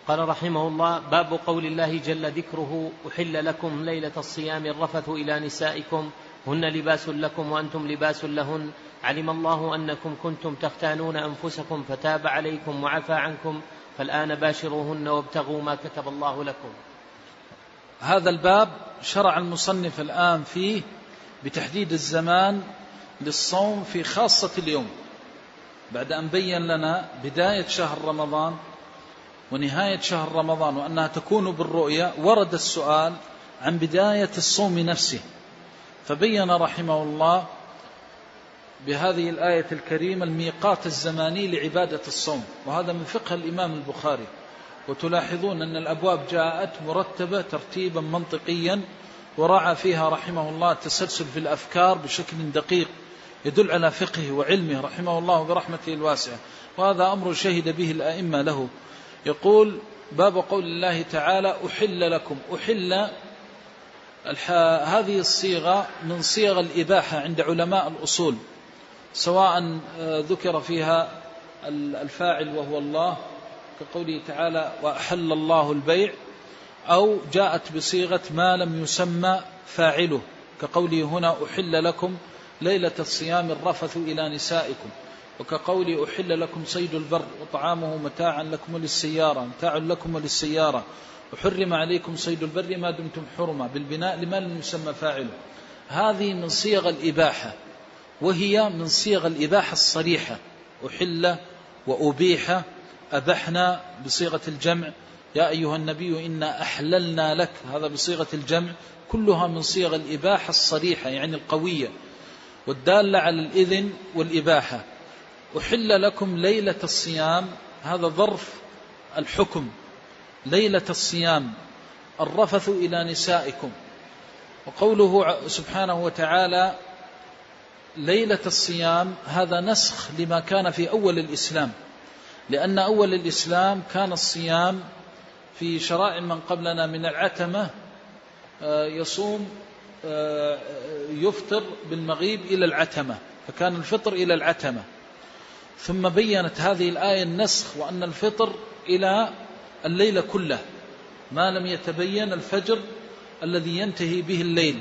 قال رحمه الله: باب قول الله جل ذكره: أحل لكم ليلة الصيام الرفث إلى نسائكم هن لباس لكم وأنتم لباس لهن، علم الله أنكم كنتم تختانون أنفسكم فتاب عليكم وعفى عنكم، فالآن باشروهن وابتغوا ما كتب الله لكم. هذا الباب شرع المصنف الآن فيه بتحديد الزمان للصوم في خاصة اليوم، بعد أن بين لنا بداية شهر رمضان ونهاية شهر رمضان وأنها تكون بالرؤية. ورد السؤال عن بداية الصوم نفسه، فبين رحمه الله بهذه الآية الكريمة الميقات الزماني لعبادة الصوم، وهذا من فقه الإمام البخاري. وتلاحظون أن الأبواب جاءت مرتبة ترتيبا منطقيا، وراعى فيها رحمه الله التسلسل في الأفكار بشكل دقيق يدل على فقهه وعلمه رحمه الله برحمته الواسعة، وهذا أمر شهد به الأئمة له. يقول: باب قول الله تعالى: أحل لكم. أحل هذه الصيغة من صيغ الإباحة عند علماء الأصول، سواء ذكر فيها الفاعل وهو الله كقوله تعالى: وأحل الله البيع، أو جاءت بصيغة ما لم يسمى فاعله كقوله هنا: أحل لكم ليلة الصيام الرفث إلى نسائكم، وكقول أحل لكم صيد البر وطعامه متاعا لكم وللسيارة، وحرم عليكم صيد البر ما دمتم حرما، بالبناء لما لم يسمى فاعله. هذه من صيغ الإباحة، وهي من صيغ الإباحة الصريحة. أحل وأبيح، أبحنا بصيغة الجمع، يا أيها النبي إنا أحللنا لك، هذا بصيغة الجمع، كلها من صيغ الإباحة الصريحة يعني القوية والدالة على الإذن والإباحة. أحل لكم ليلة الصيام، هذا ظرف الحكم، ليلة الصيام الرفث إلى نسائكم. وقوله سبحانه وتعالى ليلة الصيام هذا نسخ لما كان في أول الإسلام، لأن أول الإسلام كان الصيام في شرائع من قبلنا من العتمة يصوم يفطر بالمغيب إلى العتمة، فكان الفطر إلى العتمة. ثم بينت هذه الآية النسخ، وأن الفطر إلى الليل كله ما لم يتبين الفجر الذي ينتهي به الليل.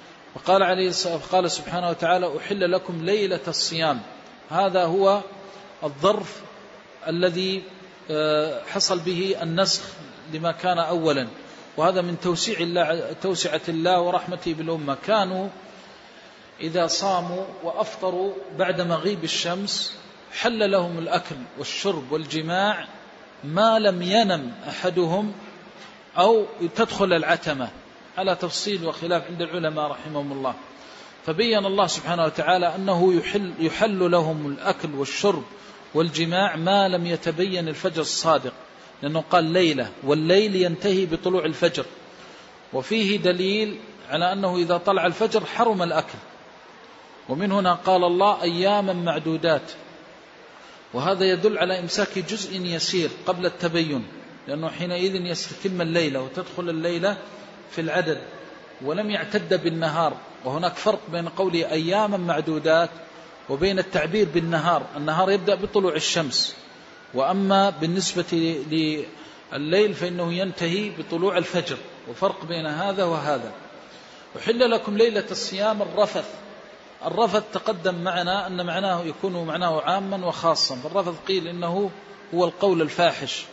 وقال سبحانه وتعالى: أحل لكم ليلة الصيام، هذا هو الظرف الذي حصل به النسخ لما كان أولا، وهذا من توسعة الله ورحمته بالأمة. كانوا إذا صاموا وأفطروا بعد مغيب الشمس حل لهم الأكل والشرب والجماع ما لم ينم أحدهم أو تدخل العتمة، على تفصيل وخلاف عند العلماء رحمهم الله. فبين الله سبحانه وتعالى أنه يحل لهم الأكل والشرب والجماع ما لم يتبين الفجر الصادق، لأنه قال ليلة، والليل ينتهي بطلوع الفجر، وفيه دليل على أنه إذا طلع الفجر حرم الأكل. ومن هنا قال الله: أياما معدودات، وهذا يدل على إمساك جزء يسير قبل التبين، لأنه حينئذ يستتم الليلة وتدخل الليلة في العدد، ولم يعتد بالنهار. وهناك فرق بين قوله أياما معدودات وبين التعبير بالنهار، النهار يبدأ بطلوع الشمس، وأما بالنسبة لليل فإنه ينتهي بطلوع الفجر، وفرق بين هذا وهذا. وحل لكم ليلة الصيام الرفث تقدم معنا أن معناه يكون معناه عاما وخاصا، فالرفث قيل إنه هو القول الفاحش،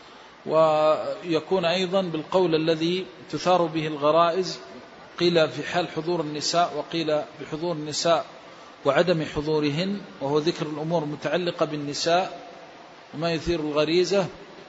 ويكون أيضا بالقول الذي تثار به الغرائز، قيل في حال حضور النساء، وقيل بحضور النساء وعدم حضورهن، وهو ذكر الأمور المتعلقة بالنساء وما يثير الغريزة،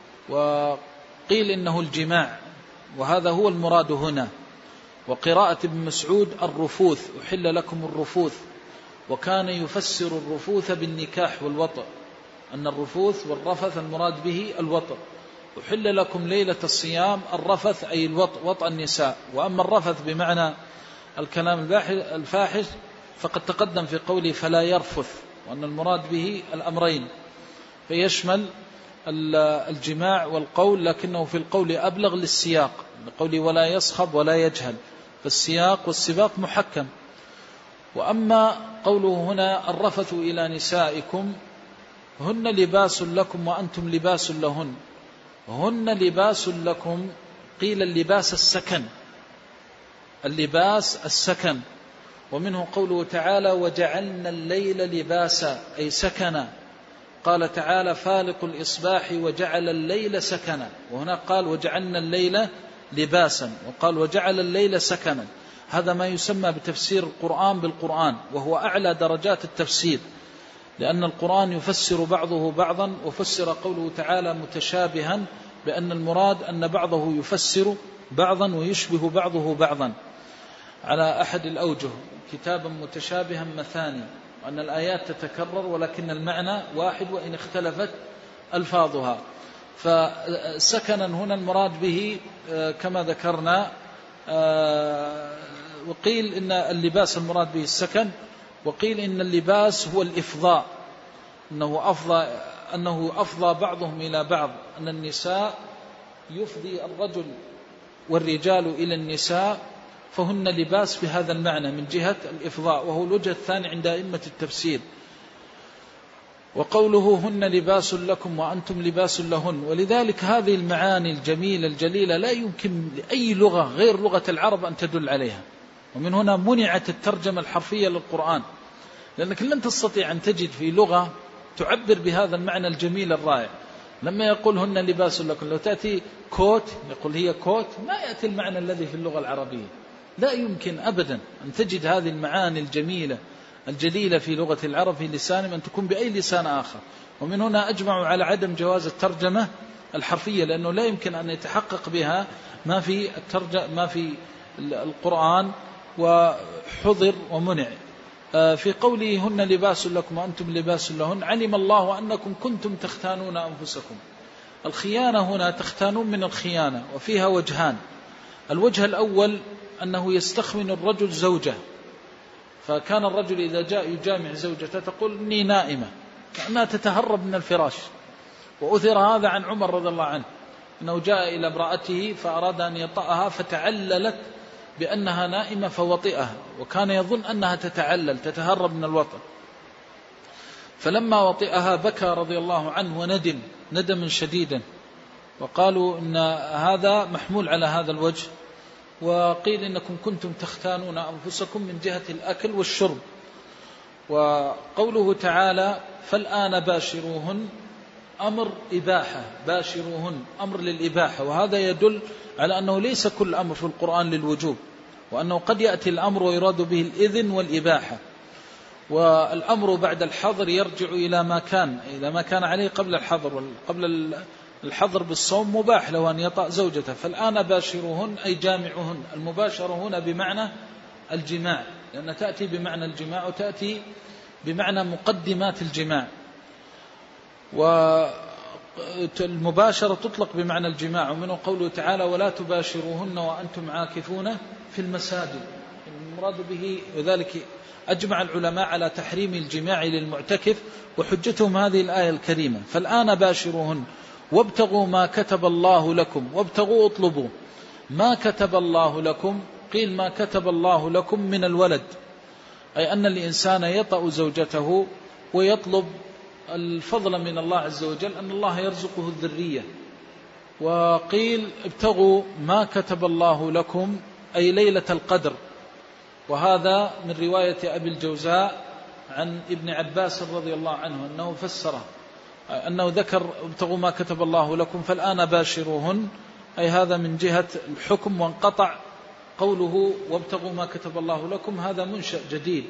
وقيل إنه الجماع، وهذا هو المراد هنا. وقراءة ابن مسعود الرفوث، أحل لكم الرفوث، وكان يفسر الرفوث بالنكاح والوطء، أن الرفوث والرفث المراد به الوطء. أحل لكم ليلة الصيام الرفث أي الوطء، وطء النساء. وأما الرفث بمعنى الكلام الفاحش فقد تقدم في قوله فلا يرفث، وأن المراد به الأمرين، فيشمل الجماع والقول، لكنه في القول أبلغ للسياق، بقوله ولا يصخب ولا يجهل، فالسياق والسباق محكم. وأما قوله هنا الرفث إلى نسائكم هن لباس لكم وأنتم لباس لهن، هن لباس لكم، قيل اللباس السكن، اللباس السكن. ومنه قوله تعالى وجعلنا الليل لباسا أي سكنا. قال تعالى فالق الإصباح وجعل الليل سكنا، وهنا قال وجعلنا الليل لباسا وقال وجعل الليل سكنا. هذا ما يسمى بتفسير القرآن بالقرآن، وهو أعلى درجات التفسير، لأن القرآن يفسر بعضه بعضا. وفسر قوله تعالى متشابها بأن المراد أن بعضه يفسر بعضا ويشبه بعضه بعضا على أحد الأوجه، كتابا متشابها مثاني، وأن الآيات تتكرر ولكن المعنى واحد وإن اختلفت ألفاظها. فسكنا هنا المراد به كما ذكرنا، وقيل إن اللباس المراد به السكن، وقيل إن اللباس هو الإفضاء، أنه أفضى بعضهم إلى بعض، أن النساء يفضي الرجل والرجال إلى النساء، فهن لباس بهذا المعنى من جهة الإفضاء، وهو الوجه الثاني عند أئمة التفسير. وقوله هن لباس لكم وأنتم لباس لهن. ولذلك هذه المعاني الجميلة الجليلة لا يمكن لأي لغة غير لغة العرب أن تدل عليها، ومن هنا منعت الترجمة الحرفية للقرآن، لأنك لن تستطيع أن تجد في لغة تعبر بهذا المعنى الجميل الرائع. لما يقول هن لباس لكم، لو تأتي كوت يقول هي كوت، ما يأتي المعنى الذي في اللغة العربية، لا يمكن أبدا أن تجد هذه المعاني الجميلة الجليلة في لغة العرب في لسانهم أن تكون بأي لسان آخر. ومن هنا أجمعوا على عدم جواز الترجمة الحرفية، لأنه لا يمكن أن يتحقق بها ما في القرآن، وحضر ومنع. في قوله هن لباس لكم وأنتم لباس لهن، علم الله أنكم كنتم تختانون أنفسكم. الخيانة هنا تختانون من الخيانة، وفيها وجهان. الوجه الأول أنه يستخون الرجل زوجه، فكان الرجل إذا جاء يجامع زوجته تقول إني نائمة، كأنها تتهرب من الفراش. وأثر هذا عن عمر رضي الله عنه، أنه جاء إلى امرأته فأراد أن يطأها فتعللت بأنها نائمة فوطئها، وكان يظن أنها تتعلل تتهرب من الوطأ، فلما وطئها بكى رضي الله عنه وندم ندما شديدا، وقالوا إن هذا محمول على هذا الوجه. وقيل إنكم كنتم تختانون أنفسكم من جهة الأكل والشرب. وقوله تعالى فالآن باشروهن أمر إباحة، باشروهن أمر للإباحة، وهذا يدل على أنه ليس كل أمر في القرآن للوجوب، وأنه قد يأتي الأمر ويراد به الإذن والإباحة. والأمر بعد الحظر يرجع إلى ما كان عليه قبل الحظر، قبل الحظر بالصوم مباح له أن يطأ زوجته. فالآن باشروهن أي جامعهن. المباشرة هنا بمعنى الجماع، لأن تأتي بمعنى الجماع وتأتي بمعنى مقدمات الجماع، والمباشرة تطلق بمعنى الجماع. ومنه قوله تعالى ولا تباشروهن وأنتم عاكفون في المساجد، المراد به. وذلك أجمع العلماء على تحريم الجماع للمعتكف، وحجتهم هذه الآية الكريمة فالآن باشروهن وابتغوا ما كتب الله لكم. وابتغوا اطلبوا ما كتب الله لكم. قيل ما كتب الله لكم من الولد، أي أن الإنسان يطأ زوجته ويطلب الفضل من الله عز وجل، أن الله يرزقه الذرية. وقيل ابتغوا ما كتب الله لكم أي ليلة القدر، وهذا من رواية أبي الجوزاء عن ابن عباس رضي الله عنه أنه فسره، أنه ذكر ابتغوا ما كتب الله لكم فالآن باشروهن، أي هذا من جهة الحكم، وانقطع قوله وابتغوا ما كتب الله لكم، هذا منشأ جديد.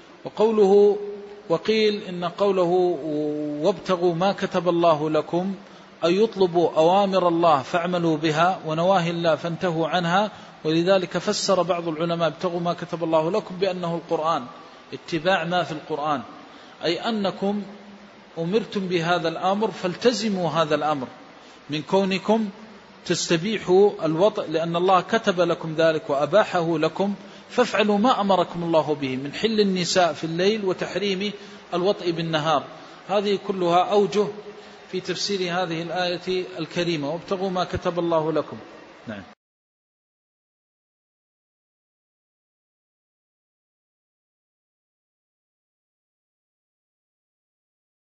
وقيل إن قوله وابتغوا ما كتب الله لكم أي يطلبوا أوامر الله فاعملوا بها ونواهي الله فانتهوا عنها. ولذلك فسر بعض العلماء ابتغوا ما كتب الله لكم بأنه القرآن، اتباع ما في القرآن، أي أنكم أمرتم بهذا الأمر فالتزموا هذا الأمر من كونكم تستبيحوا الوطء، لأن الله كتب لكم ذلك وأباحه لكم، فافعلوا ما أمركم الله به من حل النساء في الليل وتحريم الوطء بالنهار. هذه كلها أوجه في تفسير هذه الآية الكريمة وابتغوا ما كتب الله لكم. نعم.